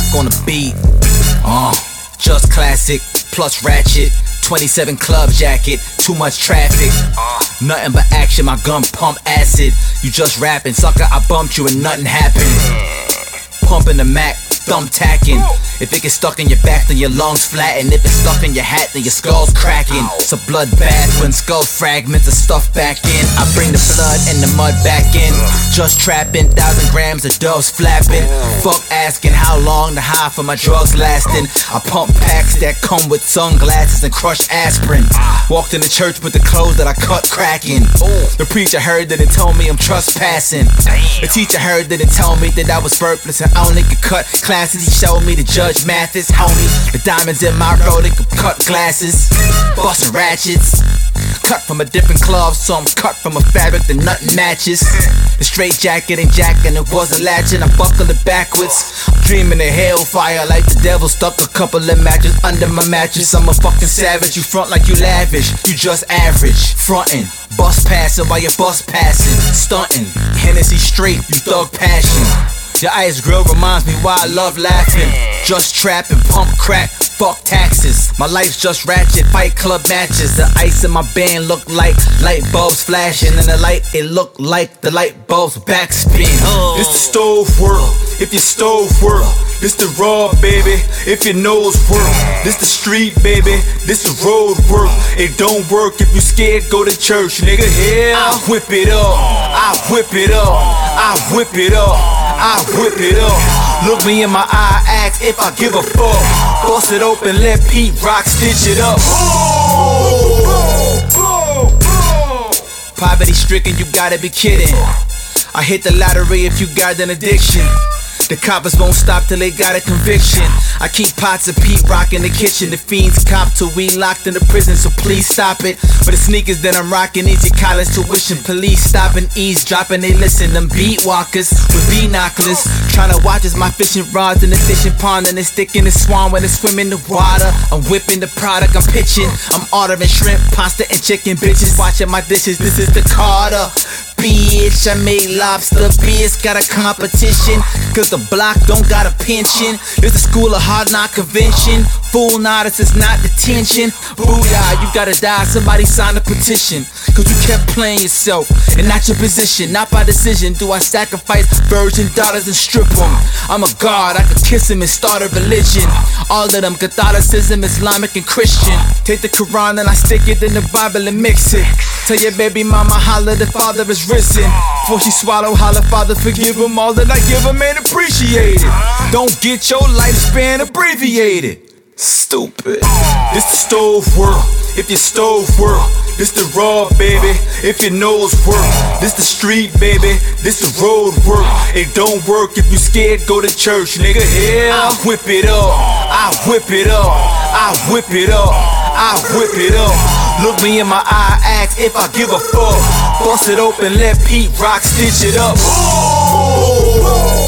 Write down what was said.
on the beat. Just classic, plus ratchet. 27 club jacket, too much traffic. Nothing but action, my gun pump acid. You just rapping, sucker, I bumped you and nothing happened. Pumping the Mac, thumb tacking. If it gets stuck in your back, then your lungs flatten. If it's stuck in your hat, then your skull's cracking. It's a bloodbath when skull fragments are stuffed back in. I bring the blood and the mud back in. Just trapping, 1,000 grams of doves flapping. Fuck asking how long the high for my drugs lasting. I pump packs that come with sunglasses and crushed aspirin. Walked in the church with the clothes that I cut cracking. The preacher heard that and told me I'm trespassing. The teacher heard that and told me that I was worthless and only could cut classes. He showed me the Judge Mathis, homie. The diamonds in my road, they could cut glasses. Bustin' ratchets. Cut from a different cloth, so I'm cut from a fabric that nothing matches. The straight jacket ain't jacking, it wasn't latching. I buckled it backwards. I'm dreaming of hellfire like the devil stuck a couple of matches under my mattress. I'm a fucking savage. You front like you lavish, you just average. Frontin', bus passing while you're bus passing. Stuntin', Hennessy straight, you thug passion. Your ice grill reminds me why I love laughing. Just trapping, pump crack, fuck taxes. My life's just ratchet, fight club matches. The ice in my band look like light bulbs flashing. And the light, it look like the light bulbs backspin. This the stove world, if your stove work. This the raw, baby, if your nose work. This the street, baby, this the road work. It don't work if you scared, go to church, nigga. Yeah, I whip it up, I whip it up, I whip it up, I whip it up. Look me in my eye, ask if I give a fuck. Bust it open, let Pete Rock stitch it up. Poverty stricken, you gotta be kidding. I hit the lottery if you got an addiction. The coppers won't stop till they got a conviction. I keep pots of Pete Rock in the kitchen. The fiends cop till we locked in the prison, so please stop it. For the sneakers that I'm rocking, easy college tuition. Police stopping, eavesdropping, they listen. Them beat walkers with binoculars, trying to watch as my fishing rods in the fishing pond. And they stick in the swan when they swim in the water. I'm whipping the product, I'm pitching. I'm ordering shrimp, pasta, and chicken. Bitches watching my dishes, this is the Carter. Bitch, I made lobster, bitch, got a competition. Cause the block don't got a pension. It's the school of hard knock convention. Fool, nah, this is not detention. Booyah, you gotta die, somebody sign a petition. Cause you kept playing yourself and not your position. Not by decision do I sacrifice virgin daughters and strip them. I'm a god, I could kiss him and start a religion. All of them Catholicism, Islamic and Christian. Take the Quran and I stick it in the Bible and mix it. Tell your baby mama holla, the father is risen. Before she swallow, holla, Father, forgive him. All that I give him ain't appreciated. Don't get your lifespan abbreviated. Stupid. This the stove world, if your stove work. This the raw, baby, if your nose work. This the street, baby, this the road work. It don't work if you scared, go to church, nigga. Yeah, I whip it up, I whip it up, I whip it up, I whip it up. Look me in my eye, ask if I give a fuck. Bust it open, let Pete Rock stitch it up.